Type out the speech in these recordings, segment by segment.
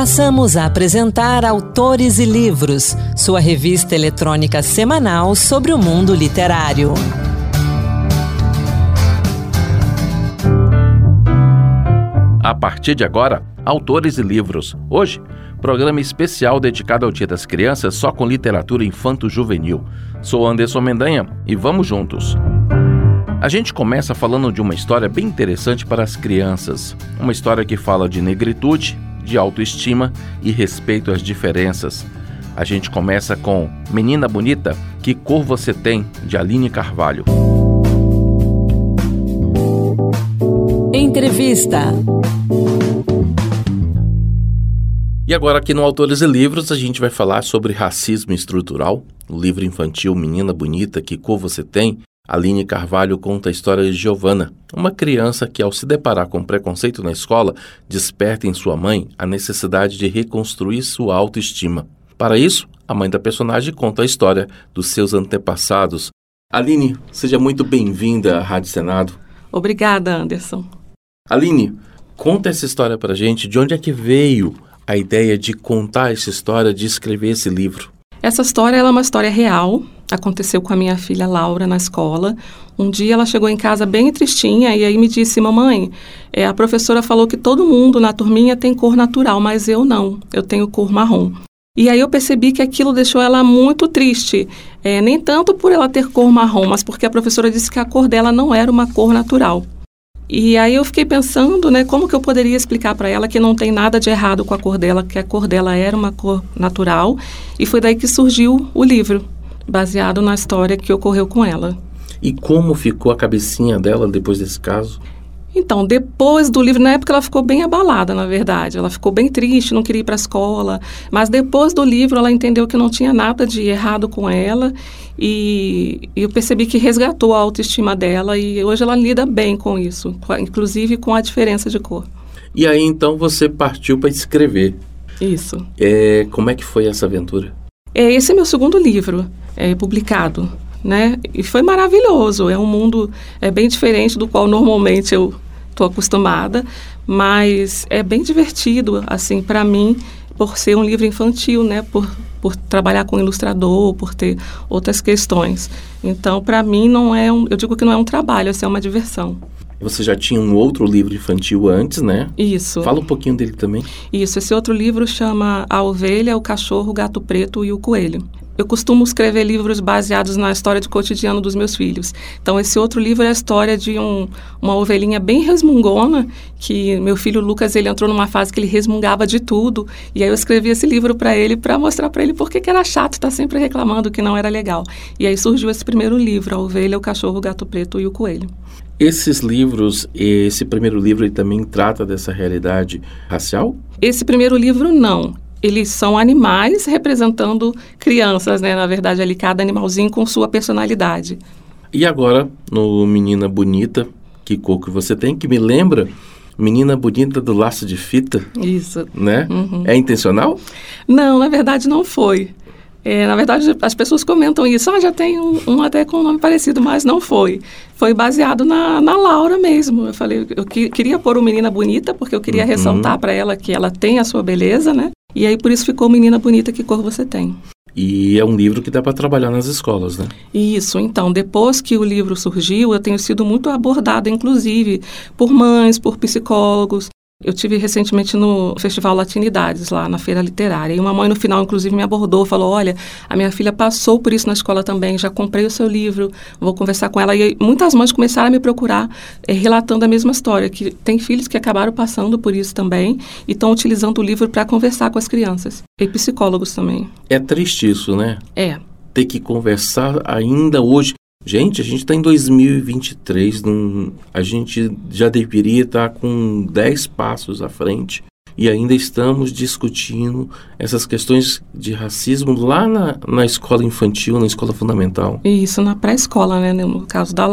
Passamos a apresentar Autores e Livros, sua revista eletrônica semanal sobre o mundo literário. A partir de agora, Autores e Livros. Hoje, programa especial dedicado ao Dia das Crianças só com literatura infanto-juvenil. Sou Anderson Mendanha e vamos juntos. A gente começa falando de uma história bem interessante para as crianças. Uma história que fala de negritude, de autoestima e respeito às diferenças. A gente começa com Menina Bonita, Que Cor Você Tem, de Aline Carvalho. Entrevista. E agora aqui no Autores e Livros a gente vai falar sobre racismo estrutural. O livro infantil Menina Bonita, Que Cor Você Tem, Aline Carvalho conta a história de Giovana, uma criança que, ao se deparar com preconceito na escola, desperta em sua mãe a necessidade de reconstruir sua autoestima. Para isso, a mãe da personagem conta a história dos seus antepassados. Aline, seja muito bem-vinda à Rádio Senado. Obrigada, Anderson. Aline, conta essa história pra gente. De onde é que veio a ideia de contar essa história, de escrever esse livro? Essa história ela é uma história real. Aconteceu com a minha filha Laura na escola. Um dia ela chegou em casa bem tristinha e aí me disse: mamãe, a professora falou que todo mundo na turminha tem cor natural, mas eu não, eu tenho cor marrom. E aí eu percebi que aquilo deixou ela muito triste, nem tanto por ela ter cor marrom, mas porque a professora disse que a cor dela não era uma cor natural. E aí eu fiquei pensando, como que eu poderia explicar para ela que não tem nada de errado com a cor dela, que a cor dela era uma cor natural, e foi daí que surgiu o livro, baseado na história que ocorreu com ela. E como ficou a cabecinha dela depois desse caso? Então, depois do livro, na época ela ficou bem abalada, na verdade. Ela ficou bem triste, não queria ir para a escola. Mas depois do livro ela entendeu que não tinha nada de errado com ela. E eu percebi que resgatou a autoestima dela e hoje ela lida bem com isso, inclusive com a diferença de cor. E aí então você partiu para escrever. Isso. Como é que foi essa aventura? Esse é meu segundo livro, publicado, E foi maravilhoso. É um mundo bem diferente do qual normalmente eu estou acostumada, mas é bem divertido, assim, para mim, por ser um livro infantil, por trabalhar com ilustrador, por ter outras questões. Então, para mim, eu digo que não é um trabalho, é uma diversão. Você já tinha um outro livro infantil antes, né? Isso. Fala um pouquinho dele também. Isso, esse outro livro chama A Ovelha, o Cachorro, o Gato Preto e o Coelho. Eu costumo escrever livros baseados na história de cotidiano dos meus filhos. Então, esse outro livro é a história de uma ovelhinha bem resmungona, que meu filho Lucas, ele entrou numa fase que ele resmungava de tudo. E aí eu escrevi esse livro para ele, para mostrar para ele por que era chato estar sempre reclamando que não era legal. E aí surgiu esse primeiro livro, A Ovelha, o Cachorro, o Gato Preto e o Coelho. Esses livros, esse primeiro livro, ele também trata dessa realidade racial? Esse primeiro livro, não. Eles são animais representando crianças, Na verdade, ali cada animalzinho com sua personalidade. E agora, no Menina Bonita, Que Cor Que Você Tem, que me lembra Menina Bonita do Laço de Fita. Isso. Uhum. É intencional? Não, na verdade não foi. Na verdade, as pessoas comentam isso. Já tem um até com um nome parecido, mas não foi. Foi baseado na Laura mesmo. Eu falei, eu queria pôr o Menina Bonita, porque eu queria ressaltar para ela que ela tem a sua beleza, E aí, por isso ficou Menina Bonita, Que Cor Você Tem. E é um livro que dá para trabalhar nas escolas, né? Isso. Então, depois que o livro surgiu, eu tenho sido muito abordada, inclusive, por mães, por psicólogos. Eu tive recentemente no Festival Latinidades, lá na Feira Literária. E uma mãe, no final, inclusive, me abordou, falou: olha, a minha filha passou por isso na escola também, já comprei o seu livro, vou conversar com ela. E muitas mães começaram a me procurar, relatando a mesma história, que tem filhos que acabaram passando por isso também e estão utilizando o livro para conversar com as crianças. E psicólogos também. É triste isso, né? É. Ter que conversar ainda hoje. Gente, a gente está em 2023, a gente já deveria estar com 10 passos à frente e ainda estamos discutindo essas questões de racismo lá na escola infantil, na escola fundamental. Isso, na pré-escola, no caso da Laura.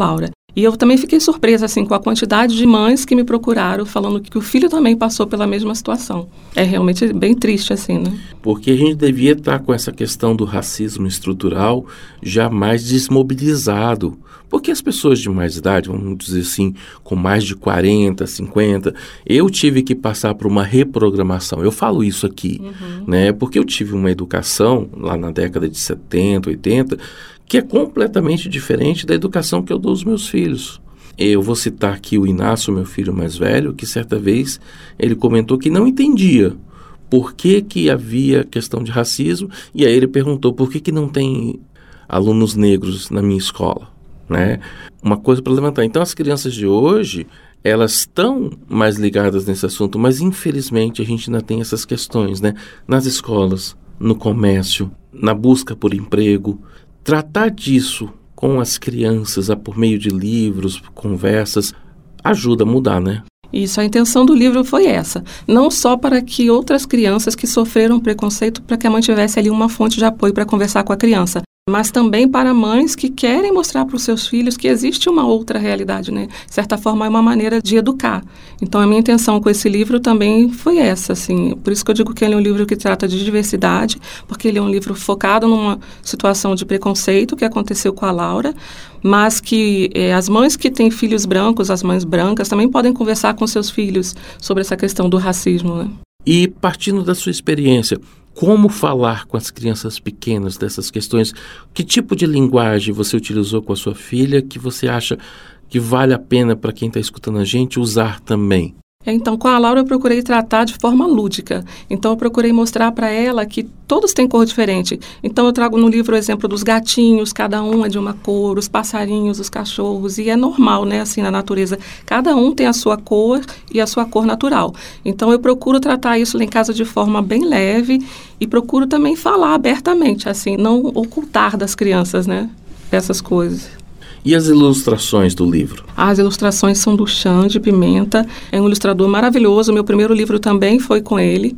E eu também fiquei surpresa, assim, com a quantidade de mães que me procuraram falando que o filho também passou pela mesma situação. É realmente bem triste, assim, né? Porque a gente devia estar com essa questão do racismo estrutural já mais desmobilizado. Porque as pessoas de mais idade, vamos dizer assim, com mais de 40, 50, eu tive que passar por uma reprogramação. Eu falo isso aqui, né? Porque eu tive uma educação lá na década de 70, 80, que é completamente diferente da educação que eu dou aos meus filhos. Eu vou citar aqui o Inácio, meu filho mais velho, que certa vez ele comentou que não entendia por que havia questão de racismo, e aí ele perguntou por que não tem alunos negros na minha escola, né? Uma coisa para levantar. Então as crianças de hoje, elas estão mais ligadas nesse assunto, mas infelizmente a gente ainda tem essas questões, né? Nas escolas, no comércio, na busca por emprego. Tratar disso com as crianças, por meio de livros, conversas, ajuda a mudar, né? Isso, a intenção do livro foi essa. Não só para que outras crianças que sofreram preconceito, para que a mãe tivesse ali uma fonte de apoio para conversar com a criança, mas também para mães que querem mostrar para os seus filhos que existe uma outra realidade, né? De certa forma, é uma maneira de educar. Então, a minha intenção com esse livro também foi essa, assim. Por isso que eu digo que ele é um livro que trata de diversidade, porque ele é um livro focado numa situação de preconceito que aconteceu com a Laura, mas que as mães que têm filhos brancos, as mães brancas, também podem conversar com seus filhos sobre essa questão do racismo, né? E partindo da sua experiência, como falar com as crianças pequenas dessas questões? Que tipo de linguagem você utilizou com a sua filha que você acha que vale a pena para quem está escutando a gente usar também? Então, com a Laura eu procurei tratar de forma lúdica. Então, eu procurei mostrar para ela que todos têm cor diferente. Então, eu trago no livro o exemplo dos gatinhos, cada um é de uma cor, os passarinhos, os cachorros, e é normal, né, assim, na natureza. Cada um tem a sua cor e a sua cor natural. Então, eu procuro tratar isso lá em casa de forma bem leve e procuro também falar abertamente, assim, não ocultar das crianças, né, essas coisas. E as ilustrações do livro? As ilustrações são do Xande Pimenta, é um ilustrador maravilhoso, meu primeiro livro também foi com ele,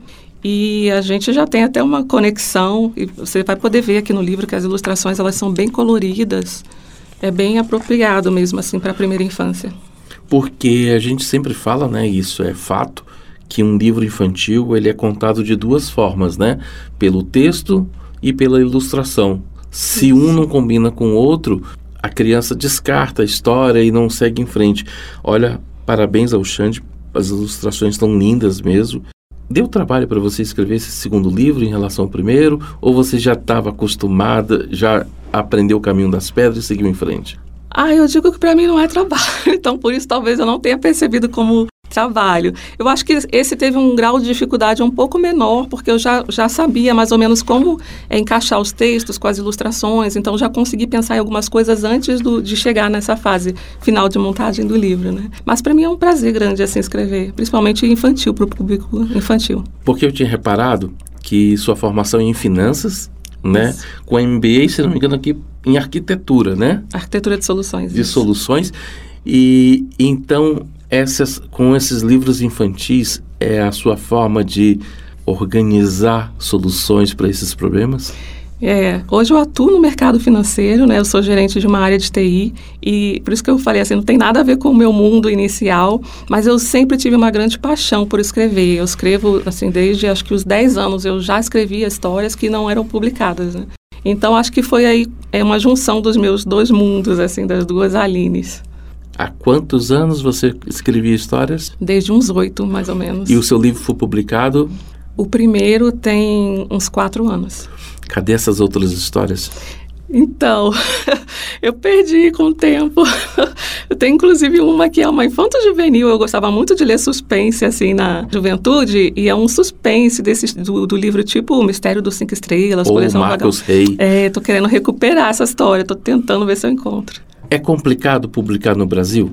e a gente já tem até uma conexão, e você vai poder ver aqui no livro que as ilustrações elas são bem coloridas, é bem apropriado mesmo assim para a primeira infância. Porque a gente sempre fala, né, isso é fato, que um livro infantil ele é contado de duas formas, né, pelo texto e pela ilustração. Se um não combina com o outro, a criança descarta a história e não segue em frente. Olha, parabéns ao Xande, as ilustrações estão lindas mesmo. Deu trabalho para você escrever esse segundo livro em relação ao primeiro? Ou você já estava acostumada, já aprendeu o caminho das pedras e seguiu em frente? Eu digo que para mim não é trabalho, então por isso talvez eu não tenha percebido como trabalho. Eu acho que esse teve um grau de dificuldade um pouco menor, porque eu já sabia mais ou menos como encaixar os textos com as ilustrações, então já consegui pensar em algumas coisas antes de chegar nessa fase final de montagem do livro, né? Mas para mim é um prazer grande assim escrever, principalmente infantil, para o público infantil. Porque eu tinha reparado que sua formação é em finanças, né? Isso. Com MBA, se não me engano, aqui em arquitetura, né? Arquitetura de soluções. De soluções. E então, com esses livros infantis, é a sua forma de organizar soluções para esses problemas? Hoje eu atuo no mercado financeiro, né? Eu sou gerente de uma área de TI e por isso que eu falei assim, não tem nada a ver com o meu mundo inicial, mas eu sempre tive uma grande paixão por escrever. Eu escrevo, assim, desde acho que os 10 anos eu já escrevia histórias que não eram publicadas, né? Então acho que foi aí uma junção dos meus dois mundos, assim, das duas Alines. Há quantos anos você escrevia histórias? Desde uns 8, mais ou menos. E o seu livro foi publicado? O primeiro tem uns 4 anos. Cadê essas outras histórias? Então, eu perdi com o tempo. Eu tenho inclusive uma que é uma infanto-juvenil. Eu gostava muito de ler suspense assim na juventude, e é um suspense do livro tipo O Mistério dos 5 Estrelas, ou Marcos Rey. Tô querendo recuperar essa história, tô tentando ver se eu encontro. É complicado publicar no Brasil?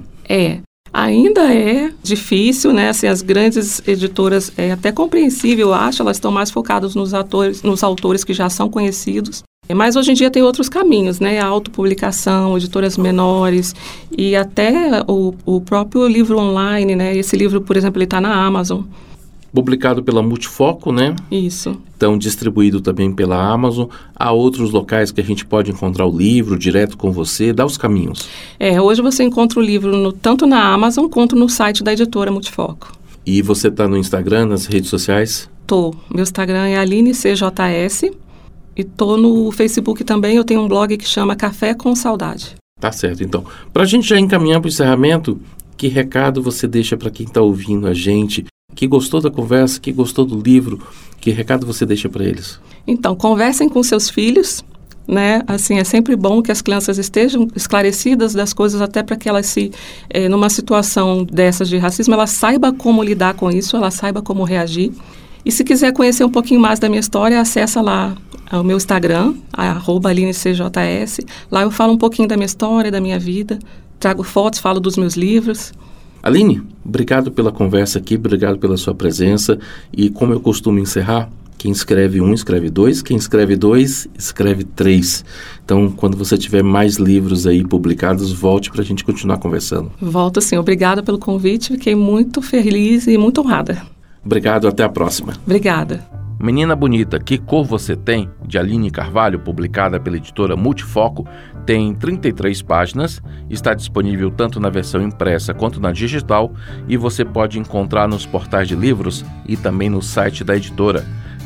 Ainda é difícil, né? Assim, as grandes editoras, é até compreensível, eu acho, elas estão mais focadas nos autores que já são conhecidos. Mas hoje em dia tem outros caminhos, né? A autopublicação, editoras menores e até o próprio livro online, né? Esse livro, por exemplo, ele está na Amazon. Publicado pela Multifoco, né? Isso. Então, distribuído também pela Amazon. Há outros locais que a gente pode encontrar o livro direto com você? Dá os caminhos. Hoje você encontra o livro tanto na Amazon quanto no site da editora Multifoco. E você está no Instagram, nas redes sociais? Tô. Meu Instagram é AlineCJS. E tô no Facebook também. Eu tenho um blog que chama Café com Saudade. Tá certo, então. Para a gente já encaminhar para o encerramento, que recado você deixa para quem está ouvindo a gente, que gostou da conversa, que gostou do livro, que recado você deixa para eles? Então, conversem com seus filhos, né? Assim, é sempre bom que as crianças estejam esclarecidas das coisas, até para que elas numa situação dessas de racismo, ela saiba como lidar com isso, ela saiba como reagir. E se quiser conhecer um pouquinho mais da minha história, acessa lá o meu Instagram, @AlineCJS. Lá eu falo um pouquinho da minha história, da minha vida, trago fotos, falo dos meus livros. Aline, obrigado pela conversa aqui, obrigado pela sua presença. E como eu costumo encerrar, quem escreve 1, escreve 2, quem escreve 2, escreve 3. Então, quando você tiver mais livros aí publicados, volte para a gente continuar conversando. Volto sim, obrigada pelo convite, fiquei muito feliz e muito honrada. Obrigado, até a próxima. Obrigada. Menina Bonita, Que Cor Você Tem?, de Aline Carvalho, publicada pela editora Multifoco, tem 33 páginas, está disponível tanto na versão impressa quanto na digital e você pode encontrar nos portais de livros e também no site da editora,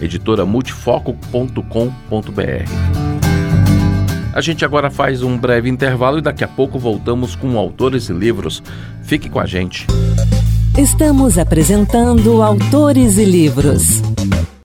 editoramultifoco.com.br. A gente agora faz um breve intervalo e daqui a pouco voltamos com Autores e Livros. Fique com a gente. Estamos apresentando Autores e Livros.